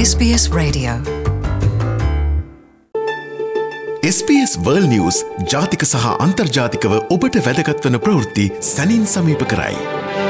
SBS Radio. SBS World News ජාතික සහ අන්තර්ජාතිකව ඔබට වැදගත් වන ප්‍රවෘත්ති සැනින් සමීප කරයි.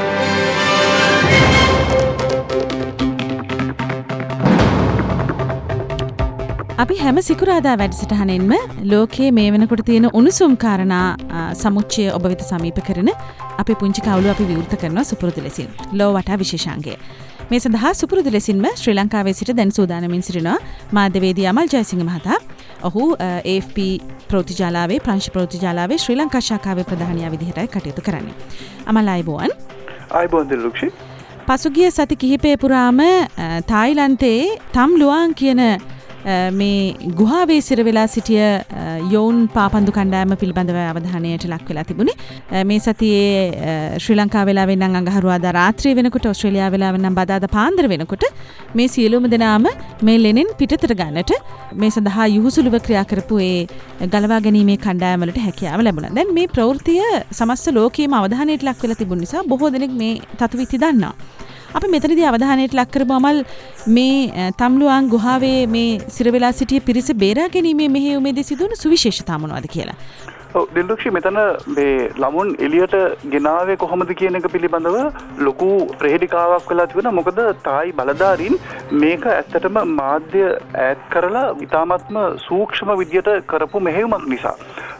අපි හැම සිකුරාදා වැඩසටහනෙන්ම ලෝකයේ මේ වෙනකොට තියෙන උණුසුම් කාරණා සමුච්චය ඔබ වෙත සමීප කරන අපේ පුංචි කවුළු අපි විවෘත කරනවා සුපුරුදු ලෙසින්. ලෝ වටා විශේෂාංගය. මේ සඳහා සුපුරුදු ලෙසින්ම ශ්‍රී ලංකාවේ සිට දැන් සූදානමින් සිටිනවා මාධ්‍යවේදී අමල් ජයසිංහ මහතා. ඔහු AFP ප්‍රවෘත්තිජාලාවේ ප්‍රංශ ප්‍රවෘත්තිජාලාවේ ශ්‍රී ලංකා ශාඛාවේ ප්‍රධානියා විදිහටයි කටයුතු කරන්නේ. අමල් අයබෝවන්. අයබෝවන් දිලුක්ෂි. පසුගිය සති කිහිපය පුරාම තායිලන්තයේ තම් ලුවාන් කියන මේ ගුහාවේ සිර වෙලා සිටිය යෝන් පාපන්දු කණ්ඩායම පිළිබඳව අවධානයට ලක් වෙලා තිබුණේ. මේ සතියේ ශ්‍රී ලංකා වෙලාවෙන් නම් අඟහරුවාදා රාත්‍රිය වෙනකොට ඕස්ට්‍රේලියාව වෙලාවෙන් නම් බදාදා පාන්දර වෙනකොට මේ සියලුම දෙනාම මේ ලෙනෙන් පිටතට ගන්නට මේ සඳහා යහුසුලුව ක්‍රියා කරපු ඒ ගලවා ගැනීමේ කණ්ඩායම් වලට හැකියාව ලැබුණා. දැන් මේ ප්‍රවෘත්තිය සමස්ත ලෝකයේම අවධානයට ලක් වෙලා තිබුණ නිසා බොහෝ දෙනෙක් මේ තතුවිති දන්නවා. අපි මෙතනදී අවධානයට ලක් කරපු අමල් මේ තම්ලුවාන් ගුහාවේ මේ සිරවෙලා සිටිය පිරිස බේරා ගැනීමේ මෙහෙයුමේදී සිදුවන සුවිශේෂතා මොනවද කියලා? දිල්දුක්ෂි මෙතන මේ ළමුන් එළියට ගෙනාවේ කොහොමද කියන එක පිළිබඳව ලොකු ප්‍රහේලිකාවක් වෙලා තිබුණා. මොකද තායි බලධාරීන් මේක ඇත්තටම මාධ්‍ය ඈඩ් කරලා ඉතාමත්ම සූක්ෂම විදියට කරපු මෙහෙයුමක් නිසා.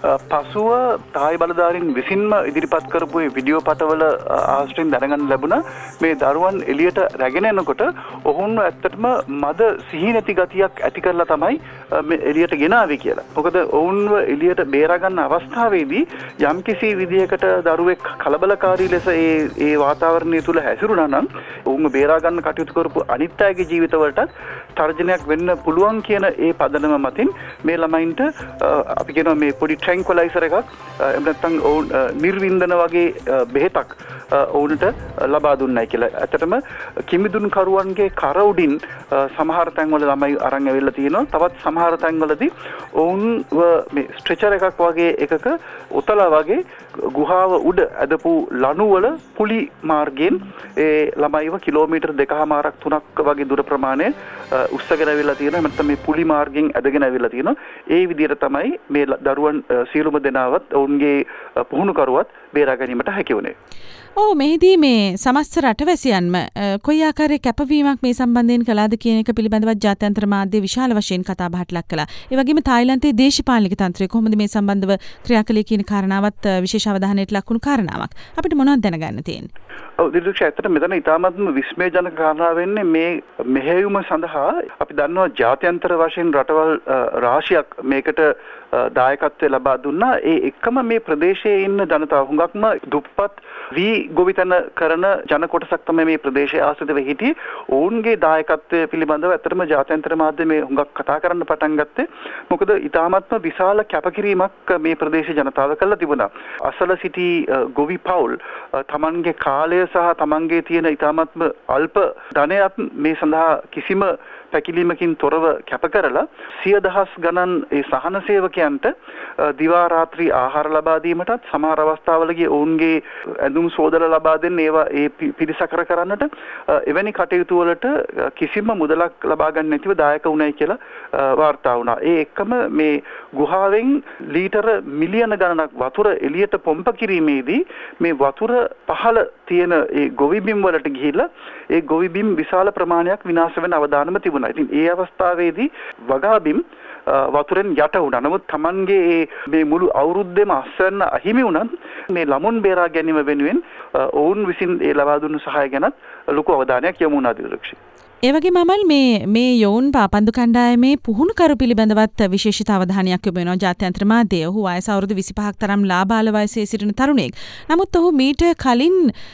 පසුව තායි බලධාරීන් විසින්ම ඉදිරිපත් කරපු වීඩියෝ පටවල ආශ්‍රයෙන් දැනගන්න ලැබුණා මේ දරුවන් එළියට රැගෙන එනකොට ඔවුන් ඇත්තටම මද සිහි නැති ගතියක් ඇති කරලා තමයි මේ එළියට ගෙනාවේ කියලා. මොකද ඔවුන්ව එළියට බේරා ගන්න අවස්ථාවේදී යම්කිසි විදියකට දරුවෙක් කලබලකාරී ලෙස ඒ වාතාවරණය තුල හැසිරුණා නම් ඔවුන්ව බේරා ගන්න කටයුතු කරපු අනිත් අයගේ ජීවිතවලට තර්ජනයක් වෙන්න පුළුවන් කියන ඒ පදනම මතින් මේ ළමයින්ට අපි කියනවා මේ පොඩි ට්‍රැන්ක්වලයිසර් එකක් එහෙම නැත්නම් ඔවුන් නිර්වින්දන වගේ බෙහෙතක් ඔවුන්ට ලබා දුන්නයි කියලා. ඇත්තටම කිමිදුන් කරුවන්ගේ කර උඩින් සමහර තැන්වල ළමයි අරන් ඇවිල්ලා තියෙනවා. තවත් සමහර තැන්වලදී ඔවුන්ව මේ ස්ට්‍රෙචර් එකක් වගේ එකක ඔතලා වගේ ගුහාව උඩ ඇදපු ලණුවල පුලි මාර්ගයෙන් ඒ ළමයිව කිලෝමීටර් 2.5ක් 3ක් වගේ දුර ප්‍රමාණය උස්සගෙන ඇවිල්ලා තියෙනවා. නැත්නම් මේ පුලි මාර්ගයෙන් ඇදගෙන ඇවිල්ලා තියෙනවා. ඒ විදිහට තමයි මේ දරුවන් සියලුම දෙනාවත් ඔවුන්ගේ පුහුණුකරුවත් බේරා ගැනීමට හැකි වුණේ. ඔව් මෙහිදී මේ සමස්ත රටවැසියන්ම කොයි ආකාරයේ කැපවීමක් මේ සම්බන්ධයෙන් කළාද කියන එක පිළිබඳව ජාත්‍යන්තර මාධ්‍ය විශාල වශයෙන් කතා බහට ලක් කළා. ඒ වගේම තායිලන්තයේ දේශපාලනික තන්ත්‍රය කොහොමද මේ සම්බන්ධව ක්‍රියා කළේ කියන කාරණාවත් විශේෂ අවධානයට ලක් වුණු කාරණාවක්. අපිට මොනවද දැනගන්න තියෙන්නේ? ඔව් දිලුක්ෂ ඇත්තට මෙතන ඉතාමත්ම විස්මයජනක කාරණා වෙන්නේ මේ මෙහෙයුම සඳහා අපි දන්නවා ජාත්‍යන්තර වශයෙන් රටවල් රාශියක් මේකට දායකත්වය ලබා දුන්නා. ඒ එක්කම මේ ප්‍රදේශයේ ඉන්න ජනතාව හුඟක්ම දුප්පත් වී ගොවිතැන කරන ජන කොටසක් තමයි මේ ප්‍රදේශයේ ආශ්‍රිතව හිටියේ. ඔවුන්ගේ දායකත්වය පිළිබඳව ඇත්තටම ජාත්‍යන්තර මාධ්‍ය හුඟක් කතා කරන්න පටන් ගත්තේ. මොකද ඉතාමත්ම විශාල කැපකිරීමක් මේ ප්‍රදේශයේ ජනතාව කළා තිබුණා. අසල සිටි ගොවි පවුල් තමන්ගේ කාලය සහ තමන්ගේ තියෙන ඉතාමත්ම අල්ප ධනයත් මේ සඳහා කිසිම පැකිලීමකින් තොරව කැප කරලා 100,000 ගණන් ඒ සහන සේවකයන්ට දිවා රාත්‍රී ආහාර ලබා දීමටත් සමහර අවස්ථාවලදී ඔවුන්ගේ ඇඳුම් සෝදලා ලබා දෙන්න ඒවා ඒ පිරිසකර කරන්නට එවැනි කටයුතු වලට කිසිම මුදලක් ලබා ගන්න නැතිව දායක වුණයි කියලා වාර්තා වුණා. ඒ එක්කම මේ ගුහාවෙන් ලීටර මිලියන ගණනක් වතුර එළියට පොම්ප කිරීමේදී මේ වතුර පහළ තියෙන ඒ ගොවිබිම් වලට ගිහිල්ලා ඒ ගොවිබිම් විශාල ප්‍රමාණයක් විනාශ වෙන අවදානම තිබුණා. ඉතින් ඒ අවස්ථාවේදී වගාබිම් වතුරෙන් යට වුණා. නමුත් Tamanගේ මේ මුළු අවුරුද්දේම අස්වැන්න අහිමි වුණත් මේ ළමුන් බේරා ගැනීම වෙනුවෙන් ඔවුන් විසින් ඒ ලබා දුන්නු සහාය ගැනත් ලොකු අවධානයක් යොමු වුණා දිලක්ෂි. ඒ වගේම අමල් මේ යෝන් පාපන්දු කණ්ඩායමේ පුහුණුකරු පිළිබඳවත් විශේෂිත අවධානයක් යොමු වෙනවා ජාත්‍යන්තර මාධ්‍යය. ඔහු වයස අවුරුදු 25ක් තරම් ලාබාල වයසේ සිටින තරුණයෙක්. නමුත් ඔහු මීට කලින්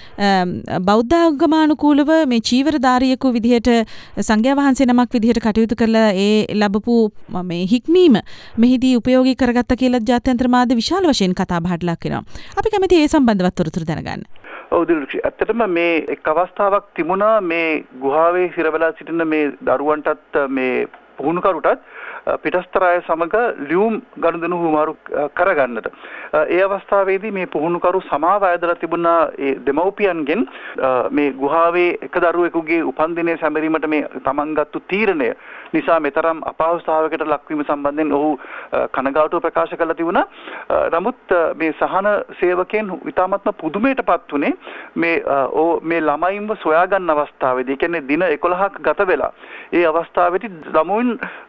බෞද්ධ ආගමානුකූලව මේ චීවරධාරියෙකු විදිහට සංඝයා වහන්සේ නමක් විදිහට කටයුතු කරලා ඒ ලැබපු මේ හික්මීම මෙහිදී උපයෝගී කරගත්ත කියලා ජාත්‍යන්තර මාධ්‍ය විශාල වශයෙන් කතා බහට ලක් වෙනවා. අපි කැමති ඒ සම්බන්ධවත් තොරතුරු දැනගන්න. ඔව් දිලුක්ෂි ඇත්තටම මේ එක් අවස්ථාවක් තිබුණා මේ ගුහාවේ හිරවලා සිටින මේ දරුවන්ටත් මේ පුහුණුකරුටත් පිටස්තර අය සමග ලියුම් ගනුදෙනු හුවමාරු කරගන්නට. ඒ අවස්ථාවේදී මේ පුහුණුකරු සමාව අයදලා තිබුණා ඒ දෙමව්පියන්ගෙන් මේ ගුහාවේ එක දරුවෙකුගේ උපන්දිනය සැමරීමට මේ තමන් ගත්තු තීරණය නිසා මෙතරම් අපහසුතාවයකට ලක්වීම සම්බන්ධයෙන් ඔහු කනගාටුව ප්‍රකාශ කළා තිබුණා. නමුත් මේ සහන සේවකයන් ඉතාමත්ම පුදුමයටපත් උනේ මේ ළමයින්ව සොයා ගන්න අවස්ථාවේදී. ඒ කියන්නේ දින 11ක් ගත වෙලා ඒ අවස්ථාවේදී ළමුන්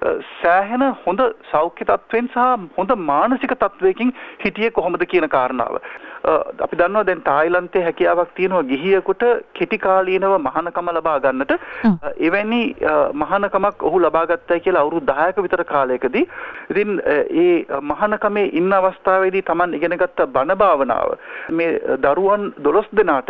සෑහෙන හොඳ සෞඛ්‍ය තත්ත්වෙන් සහ හොඳ මානසික තත්ත්වයකින් හිටියේ කොහොමද කියන කාරණාව. අපි දන්නවා දැන් තායිලන්තයේ හැකියාවක් තියෙනවා ගිහියෙකුට කෙටි කාලීනව මහානකම ලබා ගන්නට. එවැනි මහානකමක් ඔහු ලබා ගත්තයි කියලා අවුරුදු 10ක විතර කාලයකදී. ඉතින් ඒ මහානකමේ ඉන්න අවස්ථාවේදී Taman ඉගෙනගත්ත බණ භාවනාව මේ දරුවන් 12 දෙනාට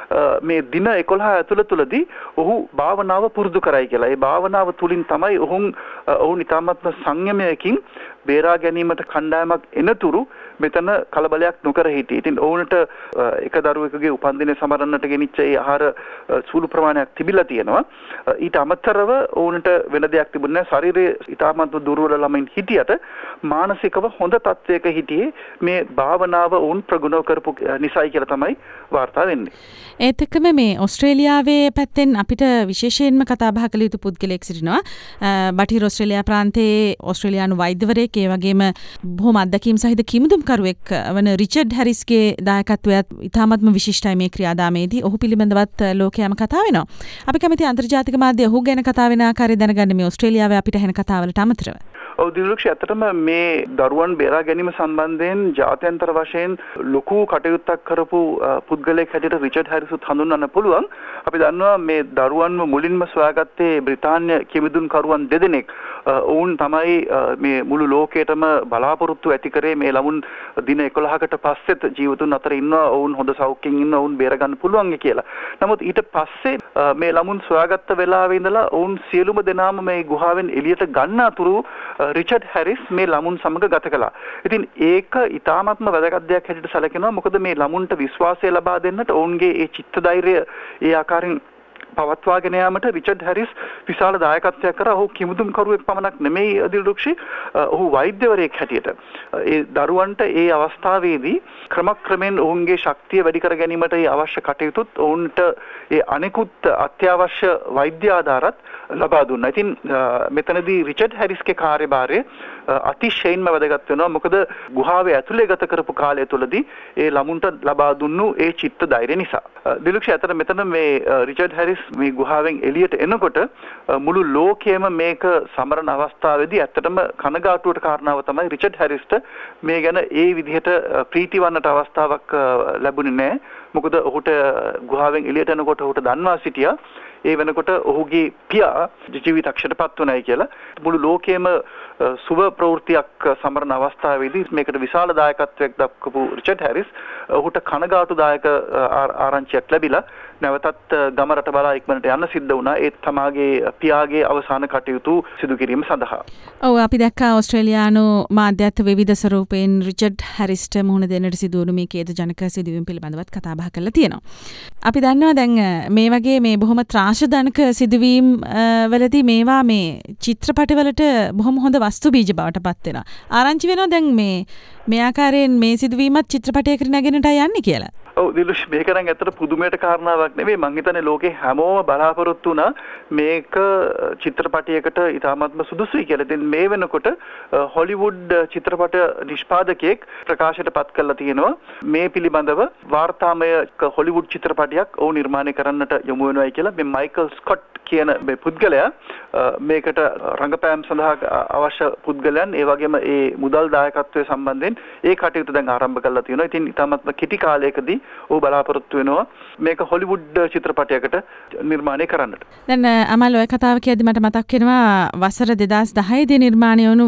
මේ දින 11 ඇතුළතදී ඔහු භාවනාව පුරුදු කරයි කියලා. ඒ භාවනාව තුලින් තමයි ඔවුන් ඉතාමත්ම සංයමයකින් බේරා ගැනීමට කණ්ඩායමක් එනතුරු මෙතන කලබලයක් නොකර හිටියේ. ඉතින් ඔවුන්ට එක දරුවෙකුගේ උපන්දිනය සමරන්නට ගෙනිච්ච ඒ ආහාර සුළු ප්‍රමාණයක් තිබිලා තියෙනවා. ඊට අමතරව ඔවුන්ට වෙන දෙයක් තිබුණේ නැහැ. ශරීරයේ ඉතාමත්ම දුර්වල ළමයින් හිටියට මානසිකව හොඳ තත්ත්වයක හිටියේ මේ භාවනාව ඔවුන් ප්‍රගුණ කරපු නිසායි කියලා තමයි වාර්තා වෙන්නේ. ඒත් එක්කම මේ ඕස්ට්‍රේලියාවේ පැත්තෙන් අපිට විශේෂයෙන්ම කතා බහ කළ යුතු පුද්ගලයෙක් සිටිනවා. බටහිර ඕස්ට්‍රේලියා ප්‍රාන්තයේ ඕස්ට්‍රේලියානු වෛද්‍යවරයෙක්, ඒ වගේම බොහොම අත්දැකීම් සහිත කිමුදුම්කරුවෙක් වන රිචඩ් හැරිස්ගේ දායකත්වයත් ඉතාමත්ම විශිෂ්ටයි මේ ක්‍රියාදාමයේදී. ඔහු පිළිබඳවත් ලෝකයම කතා වෙනවා. අපි කැමති අන්තර්ජාතික මාධ්‍ය ඔහු ගැන කතා වෙන ආකාරය දැනගන්න මේ ඕස්ට්‍රේලියාවේ අපිට හෙන කතාවලට අමතරව. ඔව් දිලුක්ෂ, ඇත්තටම මේ දරුවන් බේරා ගැනීම සම්බන්ධයෙන් ජාත්‍යන්තර වශයෙන් ලොකු කටයුත්තක් කරපු පුද්ගලයෙක් හැටියට රිචඩ් හැරිස්ත් හඳුන්වන්න පුළුවන්. අපි දන්නවා මේ දරුවන්ව මුලින්ම සොයාගත්තේ බ්‍රිතාන්‍ය කිමිදුම්කරුවන් දෙදෙනෙක්. ඔවුන් තමයි මේ මුළු ලෝකයටම බලාපොරොත්තු ඇති කරේ මේ ළමුන් දින 11කට පස්සෙත් ජීවතුන් අතර ඉන්නවා, ඔවුන් හොඳ සෞඛ්‍යයෙන් ඉන්නවා, ඔවුන් බේරගන්න පුළුවන් කියලා. නමුත් ඊට පස්සේ මේ ළමුන් සොයාගත්ත වෙලාවේ ඉඳලා ඔවුන් සියලුම දෙනාම මේ ගුහාවෙන් එළියට ගන්න අතුරු රිචඩ් හැරිස් මේ ළමුන් සමග ගත කළා. ඉතින් ඒක ඉතාමත්ම වැදගත් දෙයක් හැටියට සැලකෙනවා. මොකද මේ ළමුන්ට විශ්වාසය ලබා දෙන්නට ඔවුන්ගේ ඒ චිත්ත ධෛර්යය ඒ ආකාරයෙන් පවත්වාගෙන යාමට රිචඩ් හැරිස් විශාල දායකත්වයක් කරා. ඔහු කිමුදුම්කරුවෙක් පමණක් නෙමෙයි දිල්රුක්ෂි, ඔහු වෛද්‍යවරයෙක් හැටියට ඒ දරුවන්ට ඒ අවස්ථාවේදී ක්‍රමක්‍රමයෙන් ඔවුන්ගේ ශක්තිය වැඩි කර ගැනීමට ඒ අවශ්‍ය කටයුතුත් ඔවුන්ට ඒ අනෙකුත් අත්‍යවශ්‍ය වෛද්‍ය ආධාරත් ලබා දුන්නා. ඉතින් මෙතනදී රිචඩ් හැරිස්ගේ කාර්යභාරය අතිශයින්ම වැදගත් වෙනවා. මොකද ගුහාවේ ඇතුලේ ගත කරපු කාලය තුළදී ඒ ළමුන්ට ලබා දුන්නු ඒ චිත්ත ධෛර්ය නිසා. දිලුක්ෂ, අතර මෙතන මේ රිචඩ් හැරිස් මේ ගුහාවෙන් එළියට එනකොට මුළු ලෝකයේම මේක සමරන අවස්ථාවේදී ඇත්තටම කනගාටුවට කාරණාව තමයි රිචඩ් හැරිස්ට මේ ගැන ඒ විදිහට ප්‍රීති වන්නට අවස්ථාවක් ලැබුණේ නැහැ. මොකද ඔහුට ගුහාවෙන් එළියට එනකොට ඔහුට දන්වා සිටියා ඒ වෙනකොට ඔහුගේ පියා ජීවිතක්ෂයටපත් වුණයි කියලා. මුළු ලෝකයේම සුබ ප්‍රවෘත්තියක් සමරන අවස්ථාවේදී මේකට විශාල දායකත්වයක් දක්වපු රිචඩ් හැරිස් ඔහුට කනගාටුදායක ආරංචියක් ලැබිලා නැවතත් ගම රට බලා ඉක්මනට යන්න සිද්ධ වුණා. ඒත් තමාගේ පියාගේ අවසාන කටයුතු සිදු කිරීම සඳහා. ඔව්, අපි දැක්කා ඕස්ට්‍රේලියානු මාධ්‍යත් විවිධ ස්වරූපයෙන් රිචඩ් හැරිස්ට මුහුණ දෙන්නට සිදුවුණු මේ ඛේදජනක සිදුවීම් පිළිබඳවත් කතා බහ කරලා තියෙනවා. අපි දන්නවා දැන් මේ වගේ මේ බොහොම ත්‍රාසජනක සිදුවීම් වලදී මේවා මේ චිත්‍රපටවලට බොහොම හොඳ වස්තු බීජ බවට පත් වෙනවා. ආරංචි වෙනවා දැන් මේ ආකාරයෙන් මේ සිදුවීමත් චිත්‍රපටයකට නැගෙනට යන්නේ කියලා. ඔව් දිලුෂ්, මේක නම් ඇත්තට පුදුමයට කාරණාවක් නෙවෙයි. මං හිතන්නේ ලෝකේ හැමෝම බලාපොරොත්තු වුණා මේක චිත්‍රපටයකට ඉතාමත්ම සුදුසුයි කියලා. ඉතින් මේ වෙනකොට හොලිවුඩ් චිත්‍රපට නිෂ්පාදකයෙක් ප්‍රකාශයට පත් කරලා තියෙනවා මේ පිළිබඳව වාර්තාමය හොලිවුඩ් චිත්‍රපටයක් ඔවුන් නිර්මාණය කරන්නට යොමු වෙනවායි කියලා. මේ මයිකල් ස්කොට් කියන මේ පුද්ගලයා මේකට රංගපෑම් සඳහා අවශ්‍ය පුද්ගලයන් ඒ වගේම ඒ මුදල් දායකත්වයේ සම්බන්ධයෙන් ඒ කටයුතු දැන් ආරම්භ කරලා තියෙනවා. ඉතින් ඉතාමත්ම කෙටි කාලයකදී ඔහු බලාපොරොත්තු වෙනවා මේක හොලිවුඩ් චිත්‍රපටයකට නිර්මාණය කරන්නට. දැන් අමල් ඔය කතාව කියද්දි මට මතක් වෙනවා වසර 2010 දී නිර්මාණය වුණු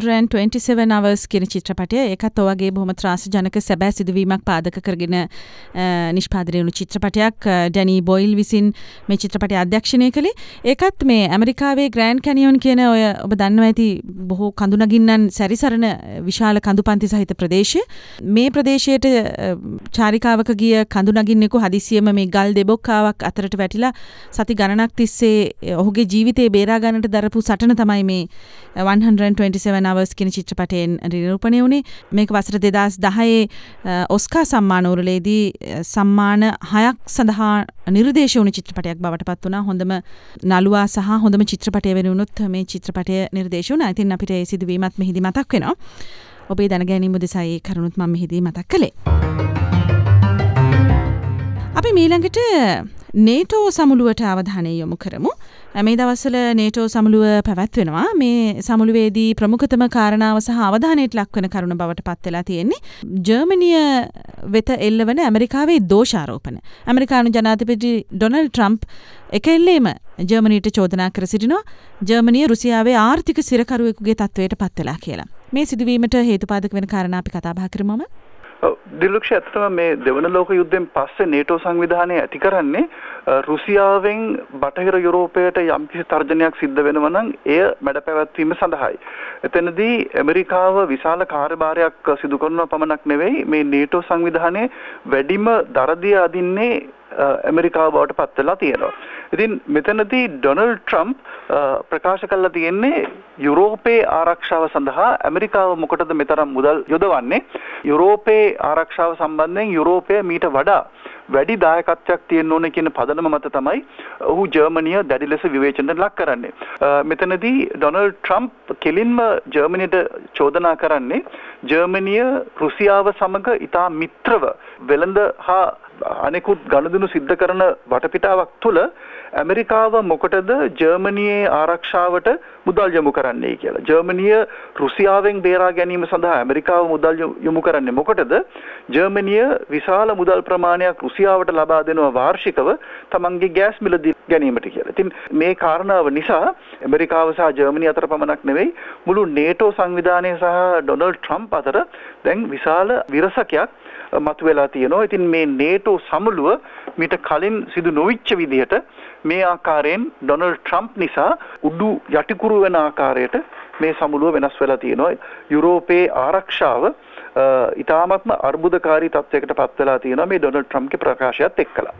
127 hours කියන චිත්‍රපටය. ඒකත් ඔයගේ බොහොම ත්‍රාසජනක සැබෑ සිදුවීමක් පාදක කරගෙන නිෂ්පාදනය වුණු චිත්‍රපටයක්. ඩැනි බොයිල් විසින් මේ චිත්‍රපටය අධ්‍යක්ෂණය කළේ. ඒකත් මේ ඇමරිකාවේ ග්‍රෑන්ඩ් කැනියොන් කියන ඔය ඔබ දන්නවා ඇති බොහෝ කඳු නගින්නන් සැරිසරන විශාල කඳු පන්ති සහිත ප්‍රදේශය. මේ ප්‍රදේශයට චාරිකාව ගණනාවක ගිය කඳු නගින්නෙකු හදිසියෙම මේ ගල් දෙබොක්කාවක් අතරට වැටිලා සති ගණනක් තිස්සේ ඔහුගේ ජීවිතේ බේරා ගන්නට දරපු සටන තමයි මේ 127 hours කියන චිත්‍රපටයෙන් නිරූපණය වුණේ. මේක වසර 2010 ඔස්කා සම්මාන උළෙලේදී සම්මාන 6ක් සඳහා නිර්දේශ වුණු චිත්‍රපටයක් බවට පත් වුණා. හොඳම නළුවා සහ හොඳම චිත්‍රපටය වෙනුනොත් මේ චිත්‍රපටය නිර්දේශ වුණා. ඉතින් අපිට ඒ සිදුවීමත් මෙහිදී මතක් වෙනවා. ඔබේ දැනගැනීම උදෙසා ඒ කරුණුත් මම මෙහිදී මතක් කළේ. අපි ඊළඟට නේටෝ සමුළුවට අවධානය යොමු කරමු. මේ දවස්වල නේටෝ සමුළුව පැවැත්වෙනවා. මේ සමුළුවේදී ප්‍රමුඛතම කාරණාව සහ අවධානයට ලක්වන කරුණ බවට පත් වෙලා තියෙන්නේ ජර්මනිය වෙත එල්ලවන ඇමරිකාවේ දෝෂාරෝපණ. ඇමරිකානු ජනාධිපති ඩොනල්ඩ් ට්‍රම්ප් එකෙල්ලේම ජර්මනියට චෝදනා කර සිටිනවා ජර්මනිය රුසියාවේ ආර්ථික සිරකරුවෙකුගේ තත්වයට පත් වෙලා කියලා. මේ සිදුවීමට හේතුපාදක වෙන කාරණා අපි කතා බහ කරමුම. දිලුක්ෂ ඇත්තටම මේ දෙවන ලෝක යුද්ධයෙන් පස්සේ නේටෝ සංවිධානය ඇති කරන්නේ රුසියාවෙන් බටහිර යුරෝපයට යම්කිසි තර්ජනයක් සිද්ධ වෙනවා නම් එය මැඩ පැවැත්වීම සඳහායි. එතනදී ඇමරිකාව විශාල කාර්යභාරයක් සිදු කරන පමණක් නෙවෙයි මේ නේටෝ සංවිධානයේ වැඩිම දරදිය අදින්නේ ඇමරිකාව බවට පත් වෙලා තියෙනවා. ඉතින් මෙතනදී ඩොනල්ඩ් ට්‍රම්ප් ප්‍රකාශ කළා තියෙන්නේ යුරෝපයේ ආරක්ෂාව සඳහා ඇමරිකාව මොකටද මෙතරම් මුදල් යොදවන්නේ? යුරෝපයේ ආරක්ෂාව සම්බන්ධයෙන් යුරෝපය මීට වඩා වැඩි දායකත්වයක් තියෙන්න ඕනේ කියන පදනම මත තමයි ඔහු ජර්මනිය දැඩි ලෙස විවේචනයට ලක් කරන්නේ. මෙතනදී ඩොනල්ඩ් ට්‍රම්ප් කෙලින්ම ජර්මනියට චෝදනා කරන්නේ ජර්මනිය රුසියාව සමග ඉතා මිත්‍රව වෙළඳ හා අනෙකුත් ගනුදෙනු සිද්ධ කරන වටපිටාවක් තුළ ඇමරිකාව මොකටද ජර්මනියේ ආරක්ෂාවට මුදල් යොමු කරන්නේ කියලා. ජර්මනිය රුසියාවෙන් බේරා ගැනීම සඳහා ඇමරිකාව මුදල් යොමු කරන්නේ මොකටද? ජර්මනිය විශාල මුදල් ප්‍රමාණයක් රුසියාවට ලබා දෙනවා වාර්ෂිකව තමන්ගේ ගෑස් මිල ගැනීමට කියලා. ඉතින් මේ කාරණාව නිසා ඇමරිකාව සහ ජර්මනිය අතර පමණක් නෙවෙයි මුළු නේටෝ සංවිධානය සහ ඩොනල්ඩ් ට්‍රම්ප් අතර දැන් විශාල විරසකයක් මතුවලා තියෙනවා. ඉතින් මේ නේටෝ සමුළුව මීට කලින් සිදු නොවිච්ච විදිහට මේ ආකාරයෙන් ඩොනල්ඩ් ට්‍රම්ප් නිසා උඩු යටිකුරු වෙන ආකාරයට මේ සමුළුව වෙනස් වෙලා තියෙනවා. යුරෝපයේ ආරක්ෂාව ඉතාමත්ම අර්බුදකාරී තත්යකට පත් වෙලා තියෙනවා මේ ඩොනල්ඩ් ට්‍රම්ප්ගේ ප්‍රකාශයත් එක්කලා.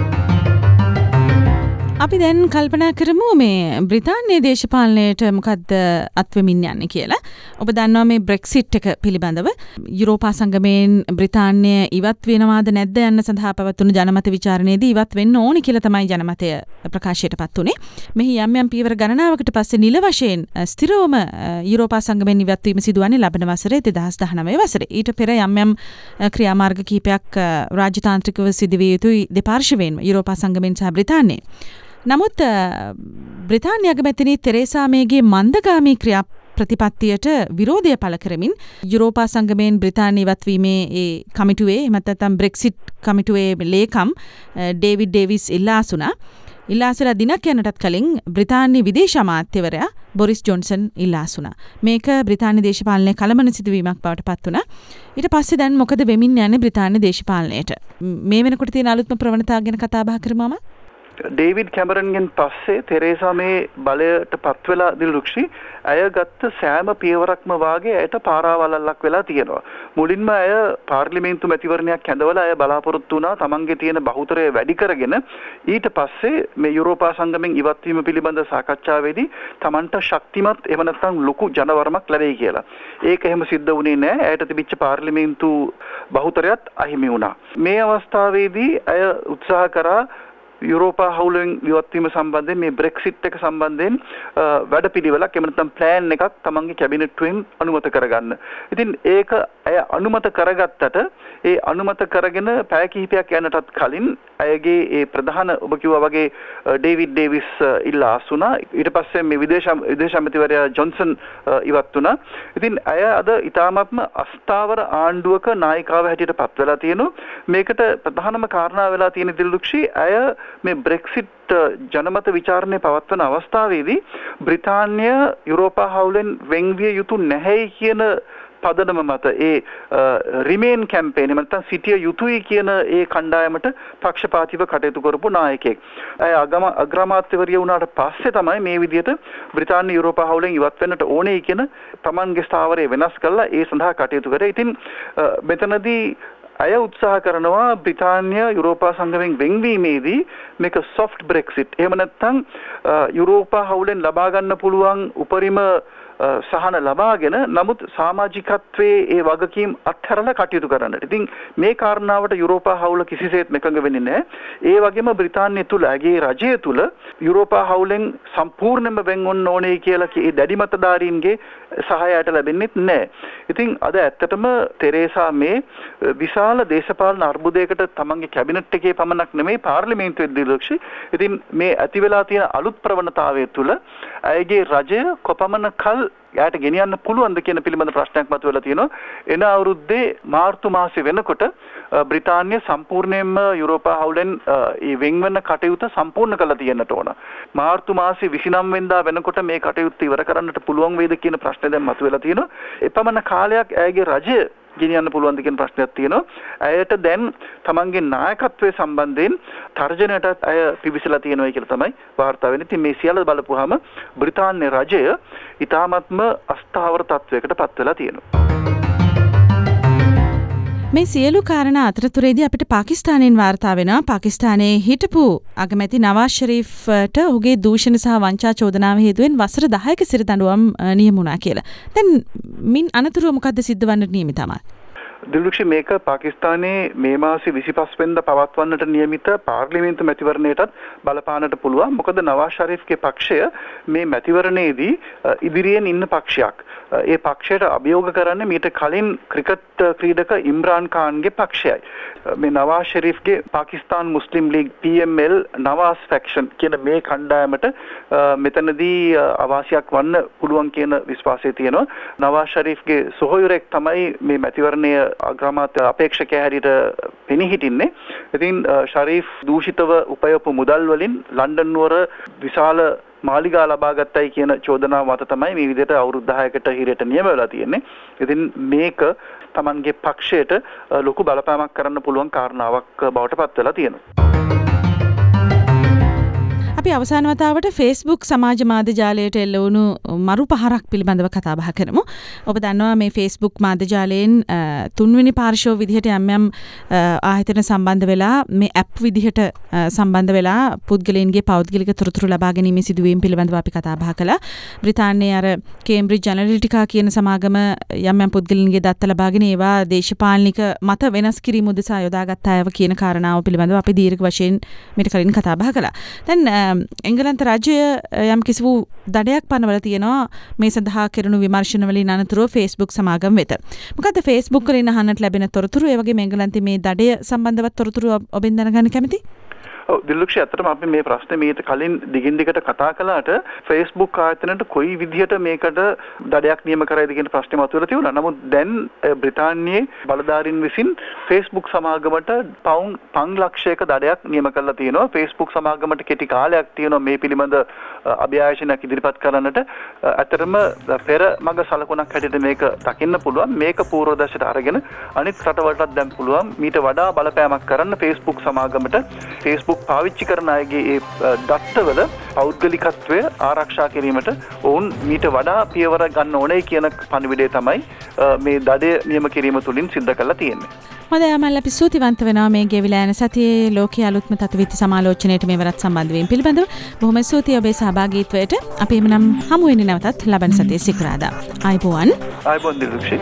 අපි දැන් කල්පනා කරමු මේ බ්‍රිතාන්‍ය දේශපාලනයට මොකද්ද අත්වෙමින් යන්නේ කියලා. ඔබ දන්නවා මේ බ්‍රෙක්සිට් එක පිළිබඳව යුරෝපා සංගමයෙන් බ්‍රිතාන්‍ය ඉවත් වෙනවාද නැද්ද යන්න සඳහා පැවතුණු ජනමත විචාරණයේදී ඉවත් වෙන්න ඕනි කියලා තමයි ජනමතය ප්‍රකාශයටපත් උනේ. මෙහි යම් පියවර ගණනාවකට පස්සේ නිල වශයෙන් ස්ථිරවම යුරෝපා සංගමයෙන් ඉවත් වීම සිදුවන්නේ ලබන වසරේ 2019 වසරේ. ඊට පෙර යම් ක්‍රියාමාර්ග කිහිපයක් රාජ්‍යතාන්ත්‍රිකව සිදුවිය යුතුයි දෙපාර්ශ්වයෙන්ම යුරෝපා සංගමයෙන් සහ බ්‍රිතාන්‍යයෙන්. නමුත් බ්‍රිතාන්‍ය අගමැතිනි තෙරේසා මේගේ මන්දගාමී ක්‍රියා ප්‍රතිපත්තියට විරෝධය පළ කරමින් යුරෝපා සංගමයෙන් බ්‍රිතාන්‍ය ඉවත් වීමේ ඒ කමිටුවේ එහෙම නැත්නම් බ්‍රෙක්සිට් කමිටුවේ ලේකම් ඩේවිඩ් ඩේවිස් ඉල්ලාසුණා. ඉල්ලාසලා දිනක් යනටත් කලින් බ්‍රිතාන්‍ය විදේශ අමාත්‍යවරයා බොරිස් ජොන්සන් ඉල්ලාසුණා. මේක බ්‍රිතාන්‍ය දේශපාලනයේ කලමන සිදුවීමක් බවට පත් වුණා. ඊට පස්සේ දැන් මොකද වෙමින් යන්නේ බ්‍රිතාන්‍ය දේශපාලනයට? මේ වෙනකොට තියෙන අලුත්ම ප්‍රවණතාව ගැන කතා බහ කරමුම. ඩේවිඩ් කැමරන්ගෙන් පස්සේ තෙරේසා මේ බලයට පත් වෙලා දිලුක්ෂි ඇය ගත්ත සෑම පියවරක්ම වාගේ ඇයට පාරාවලල්ලක් වෙලා තියෙනවා. මුලින්ම ඇය පාර්ලිමේන්තු මැතිවරණයක් ඇඳවලා ඇය බලාපොරොත්තු වුණා තමන්ගේ තියෙන බහුතරය වැඩි කරගෙන ඊට පස්සේ මේ යුරෝපා සංගමෙන් ඉවත් වීම පිළිබඳ සාකච්ඡාවේදී තමන්ට ශක්තිමත් එහෙම නැත්නම් ලොකු ජනවරමක් ලැබෙයි කියලා. ඒක එහෙම සිද්ධ වුණේ නැහැ. ඇයට තිබිච්ච පාර්ලිමේන්තු බහුතරයත් අහිමි වුණා. මේ අවස්ථාවේදී ඇය උත්සාහ කරා යුරෝපා හවුලෙන් ඉවත් වීම සම්බන්ධයෙන් මේ බ්‍රෙක්සිට් එක සම්බන්ධයෙන් වැඩපිළිවෙලක් එහෙම නැත්නම් ප්ලෑන් එකක් තමන්ගේ කැබිනට්ුවෙන් අනුමත කරගන්න. ඉතින් ඒක ඇය අනුමත කරගත්තට ඒ අනුමත කරගෙන පැය කිහිපයක් යනටත් කලින් ඇයගේ ඒ ප්‍රධාන ඔබ කිව්වා වගේ ඩේවිඩ් ඩේවිස් ඉල්ලා අසුණා. ඊට පස්සේ මේ විදේශ අමාත්‍යවරයා ජොන්සන් ඉවත් වුණා. ඉතින් ඇය අද ඊටාත්ම අස්ථාවර ආණ්ඩුවක නායිකාව හැටියට පත් වෙලා තියෙනවා. මේකට ප්‍රධානම කාරණා වෙලා තියෙන දිලුක්ෂි ඇය මේ බ්‍රෙක්සිට් ජනමත විචාරණය පවත්වන අවස්ථාවේදී බ්‍රිතාන්‍ය යුරෝපා හවුලෙන් වෙන්විය යුතු නැහැයි කියන පදනම මත ඒ රිමේන් කැම්පේන් නැත්නම් සිටිය යුතුයි කියන ඒ කණ්ඩායමට පක්ෂපාතීව කටයුතු කරපු නායකයෙක්. ඇය අග්‍රාමාත්‍යවරිය වුණාට පස්සේ තමයි මේ විදිහට බ්‍රිතාන්‍ය යුරෝපා හවුලෙන් ඉවත් වෙන්නට ඕනේ කියන තමන්ගේ ස්ථාවරය වෙනස් කළා ඒ සඳහා කටයුතු කරේ. ඉතින් මෙතනදී අය උත්සාහ කරනවා බ්‍රිතාන්‍ය යුරෝපා සංගමයෙන් වෙන්වීමේදී මේක soft brexit එහෙම නැත්නම් යුරෝපා හවුලෙන් ලබා ගන්න පුළුවන් උපරිම සහන ලබාගෙන නමුත් සමාජිකත්වයේ ඒ වගකීම් අත්හැරලා කටයුතු කරන්නට. ඉතින් මේ කාරණාවට යුරෝපා හවුල කිසිසේත් එකඟ වෙන්නේ නැහැ. ඒ වගේම බ්‍රිතාන්‍ය තුල ඇගේ රජය තුල යුරෝපා හවුලෙන් සම්පූර්ණයෙන්ම වෙන් වුණ ඕනේ කියලා කී දැඩි මතධාරීන්ගේ සහායයට ලැබෙන්නේ නැහැ. ඉතින් අද ඇත්තටම තෙරේසා මේ විශාල දේශපාලන අර්බුදයකට තමන්ගේ කැබිනට් එකේ පමණක් නෙමෙයි පාර්ලිමේන්තුවේ දිලක්ෂි. ඉතින් මේ ඇති වෙලා තියෙන අලුත් ප්‍රවණතාවය තුල ඇගේ රජය කොපමණ කල් යාට ගෙනියන්න පුළුවන්ද කියන පිළිබඳ ප්‍රශ්නයක් මතුවලා තියෙනවා. එන අවුරුද්දේ මාර්තු මාසෙ වෙනකොට බ්‍රිතාන්‍ය සම්පූර්ණයෙන්ම යුරෝපා හවුලෙන් මේ වෙන්වන කටයුතු සම්පූර්ණ කරලා තියෙන්නට ඕන. මාර්තු මාසෙ 29 වෙනිදා වෙනකොට මේ කටයුත්ත ඉවර කරන්නට පුළුවන් වේද කියන ප්‍රශ්නේ දැන් මතුවලා තියෙනවා. එපමණ කාලයක් ඇයගේ රජය ගෙනියන්න පුළුවන්ද කියන ප්‍රශ්නයක් තියෙනවා. ඇයට දැන් තමන්ගේ නායකත්වයේ සම්බන්ධයෙන් තර්ජනයටත් ඇය පිවිසලා තියෙනවා කියලා තමයි වාර්තා වෙන්නේ. ඉතින් මේ සියල්ල බලපුවාම බ්‍රිතාන්‍ය රජය ඉතාමත්ම අස්ථාවර තත්වයකට පත් වෙලා තියෙනවා. මේ සියලු කාරණා අතරතුරේදී අපිට පාකිස්තානයෙන් වාර්තා වෙනවා. පාකිස්තානයේ හිටපු අගමැති නවාස් ෂරීෆ්ට ඔහුගේ දූෂණ සහ වංචා චෝදනාව හේතුවෙන් වසර 10ක සිර දඬුවම් නියම වුණා කියලා. දැන් මින් අනතුරුව මොකද්ද සිද්ධ වන්නට නියමිතම? දිලුක්ෂි මේක පාකිස්තානයේ මේ මාසේ 25 වෙනිදා පවත්වන්නට නියමිත පාර්ලිමේන්තු මැතිවරණයටත් බලපාන්නට පුළුවන්. මොකද නවාස් ෂරීෆ්ගේ පක්ෂය මේ මැතිවරණයේදී ඉදිරියෙන් ඉන්න පක්ෂයක්. ඒ පක්ෂයට අභියෝග කරන්නේ මීට කලින් ක්‍රිකට් ක්‍රීඩක ඉම්රාන් ඛාන්ගේ පක්ෂයයි. මේ නවාස් ෂරීෆ්ගේ Pakistan Muslim League PML Nawaz faction කියන මේ කණ්ඩායමට මෙතනදී අවාසියක් වන්න පුළුවන් කියන විශ්වාසය තියෙනවා. නවාස් ෂරීෆ්ගේ සොහොයුරෙක් තමයි මේ මැතිවරණය අග්‍රාමාත්‍ය අපේක්ෂකයා හැටියට පෙනී හිටින්නේ. ඉතින් ෂරීෆ් දූෂිතව උපයපු මුදල් වලින් ලන්ඩන් නුවර විශාල මාලිගා ලබා ගත්තයි කියන චෝදනාව මත තමයි මේ විදිහට අවුරුදු 10කට හිරේට නියම වෙලා තියෙන්නේ. ඉතින් මේක Tamanගේ පක්ෂයට ලොකු බලපෑමක් කරන්න පුළුවන් කාරණාවක් බවට පත් වෙලා තියෙනවා. අපි අවසාන වතාවට Facebook සමාජ මාධ්‍ය ජාලයට එල්ල වුණු මරු පහරක් පිළිබඳව කතා බහ කරමු. ඔබ දන්නවා මේ Facebook මාධ්‍ය ජාලයෙන් තුන්වෙනි පාර්ශව විදිහට යම් ආයතන සම්බන්ධ වෙලා මේ ඇප් විදිහට සම්බන්ධ වෙලා පුද්ගලයන්ගේ පෞද්ගලික තොරතුරු ලබා ගැනීමේ සිදුවීම් පිළිබඳව අපි කතා බහ කළා. බ්‍රිතාන්‍යයේ අර කේම්බ්‍රිජ් ඇනලිටිකා කියන සමාගම යම් පුද්ගලයන්ගේ දත්ත ලබාගෙන ඒවා දේශපාලනික මත වෙනස් කිරීම උදෙසා යොදාගත් අයව කියන කාරණාව පිළිබඳව අපි දීර්ඝ වශයෙන් මීට කලින් කතා බහ කළා. දැන් එංගලන්ත රජය යම් කිසි වූ දඩයක් පනවලා තියෙනවා මේ සඳහා කෙරෙනු විමර්ශන වලින් අනතුරුව Facebook සමාගම් වෙත. මොකද Facebook වලින් අහන්නට ලැබෙන තොරතුරු ඒ වගේම එංගලන්තයේ මේ දඩය සම්බන්ධවත් තොරතුරු ඔබෙන් දැනගන්න කැමතියි? දිලුක්ෂි ඇත්තටම අපි මේ ප්‍රශ්නේ මීට කලින් දිගින් දිගට කතා කළාට Facebook ආයතනයට කොයි විදිහට මේකට දඩයක් නියම කරයිද කියන ප්‍රශ්නේ මතුවලා තිබුණා. නමුත් දැන් බ්‍රිතාන්‍යයේ බලධාරීන් විසින් Facebook සමාගමට පවුන්ඩ් 5 ලක්ෂයක දඩයක් නියම කරලා තියෙනවා. Facebook සමාගමට කෙටි කාලයක් තියෙනවා මේ පිළිබඳ අභියාචනයක් ඉදිරිපත් කරන්නට. ඇත්තටම පෙර මඟ සලකුණක් හැටියට මේක දකින්න පුළුවන්. මේක පූර්වදර්ශයට අරගෙන අනිත් රටවලටත් දැන් පුළුවන් මීට වඩා බලපෑමක් කරන්න Facebook සමාගමට Facebook පාවිච්චි කරන අයගේ ඒ දත්තවල පෞද්ගලිකත්වය ආරක්ෂා කිරීමට ඔවුන් මීට වඩා පියවර ගන්න ඕනේ කියන පණිවිඩය තමයි මේ දඩය නියම කිරීම තුලින් සිද්ධ කරලා තියෙන්නේ. හොඳයි අමල් අපි ස්තුතිවන්ත වෙනවා මේ ගෙවිලා යන සතියේ ලෝකයේ අලුත්ම තත්ත්වීති සමාලෝචනයේට මේවරත් සම්බන්ධ වීම පිළිබඳව. බොහොම ස්තුතියි ඔබේ සහභාගීත්වයට. අපි එමනම් හමු වෙන්නේ නැවතත් ලබන සතියේ සිකුරාදා. ආයුබෝවන්. ආයුබෝවන් දිලුක්ෂි.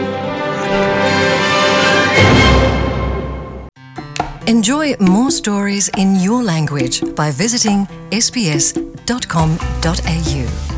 Enjoy more stories in your language by visiting sbs.com.au.